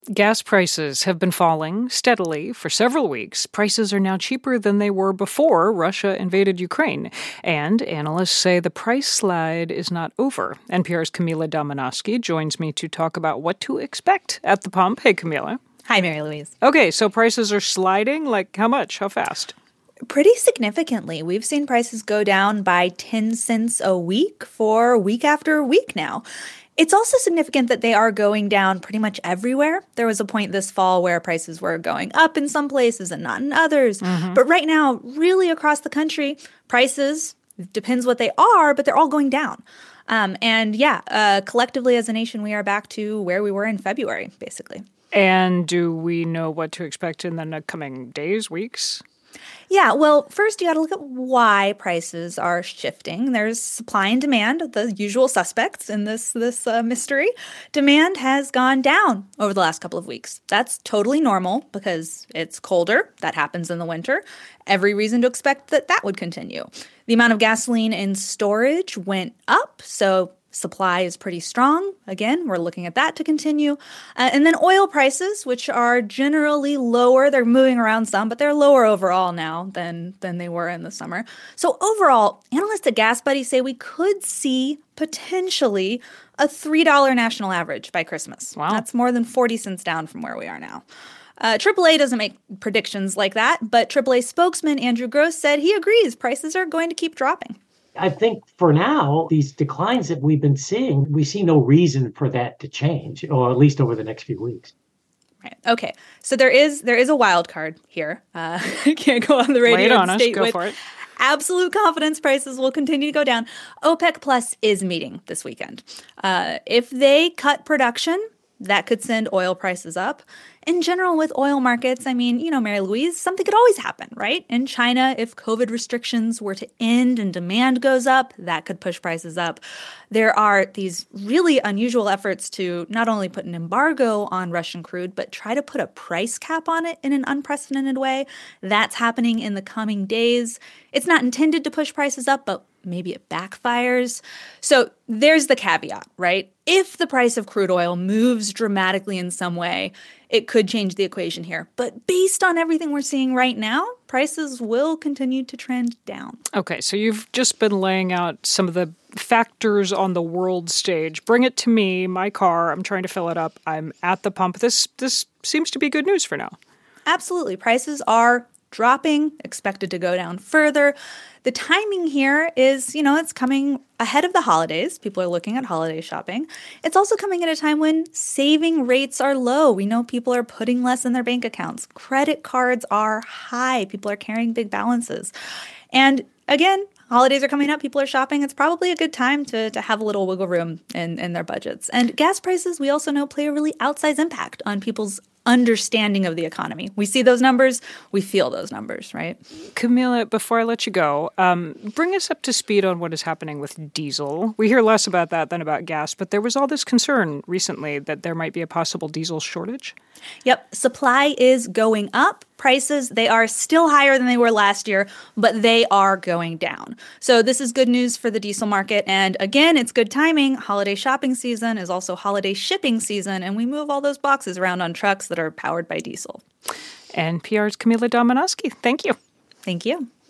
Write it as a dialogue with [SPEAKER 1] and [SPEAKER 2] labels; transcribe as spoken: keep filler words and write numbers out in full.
[SPEAKER 1] Gas prices have been falling steadily for several weeks. Prices are now cheaper than they were before Russia invaded Ukraine. And analysts say the price slide is not over. N P R's Camila Domonoske joins me to talk about what to expect at the pump. Hey, Camila.
[SPEAKER 2] Hi, Mary Louise.
[SPEAKER 1] Okay, so prices are sliding? Like how much? How fast?
[SPEAKER 2] Pretty significantly. We've seen prices go down by ten cents a week for week after week now. It's also significant that they are going down pretty much everywhere. There was a point this fall where prices were going up in some places and not in others. Mm-hmm. But right now, really across the country, prices, depends what they are, but they're all going down. Um, and yeah, uh, collectively as a nation, we are back to where we were in February, basically.
[SPEAKER 1] And do we know what to expect in the coming days, weeks?
[SPEAKER 2] Yeah, well, first you got to look at why prices are shifting. There's supply and demand, the usual suspects in this this uh, mystery. Demand has gone down over the last couple of weeks. That's totally normal because it's colder. That happens in the winter. Every reason to expect that that would continue. The amount of gasoline in storage went up, so supply is pretty strong. Again, we're looking at that to continue. Uh, and then oil prices, which are generally lower. They're moving around some, but they're lower overall now than, than they were in the summer. So overall, analysts at GasBuddy say we could see potentially a three dollars national average by Christmas.
[SPEAKER 1] Wow.
[SPEAKER 2] That's more than forty cents down from where we are now. Uh, triple A doesn't make predictions like that, but triple A spokesman Andrew Gross said he agrees prices are going to keep dropping.
[SPEAKER 3] I think for now, these declines that we've been seeing, we see no reason for that to change, or at least over the next few weeks.
[SPEAKER 2] Right. Okay. So there is there is a wild card here. Uh, I can't go on the radio
[SPEAKER 1] Lay it on
[SPEAKER 2] and
[SPEAKER 1] us.
[SPEAKER 2] state
[SPEAKER 1] Go
[SPEAKER 2] with
[SPEAKER 1] for it.
[SPEAKER 2] absolute confidence prices will continue to go down. OPEC Plus is meeting this weekend. Uh, if they cut production, that could send oil prices up. In general, with oil markets, I mean, you know, Mary Louise, something could always happen, right? In China, if COVID restrictions were to end and demand goes up, that could push prices up. There are these really unusual efforts to not only put an embargo on Russian crude, but try to put a price cap on it in an unprecedented way. That's happening in the coming days. It's not intended to push prices up, but maybe it backfires. So there's the caveat, right? If the price of crude oil moves dramatically in some way, it could change the equation here. But based on everything we're seeing right now, prices will continue to trend down.
[SPEAKER 1] Okay, so you've just been laying out some of the factors on the world stage. Bring it to me, my car. I'm trying to fill it up. I'm at the pump. This this seems to be good news for now.
[SPEAKER 2] Absolutely. Prices are dropping, expected to go down further. The timing here is, you know, it's coming ahead of the holidays. People are looking at holiday shopping. It's also coming at a time when saving rates are low. We know people are putting less in their bank accounts. Credit cards are high. People are carrying big balances. And again, holidays are coming up. People are shopping. It's probably a good time to, to have a little wiggle room in, in their budgets. And gas prices, we also know, play a really outsized impact on people's understanding of the economy. We see those numbers, we feel those numbers, right?
[SPEAKER 1] Camila, before I let you go, um, bring us up to speed on what is happening with diesel. We hear less about that than about gas, but there was all this concern recently that there might be a possible diesel shortage.
[SPEAKER 2] Yep. Supply is going up. Prices, they are still higher than they were last year, but they are going down. So this is good news for the diesel market. And again, it's good timing. Holiday shopping season is also holiday shipping season, and we move all those boxes around on trucks that are powered by diesel.
[SPEAKER 1] N P R's Camila Domonoske, thank you.
[SPEAKER 2] Thank you.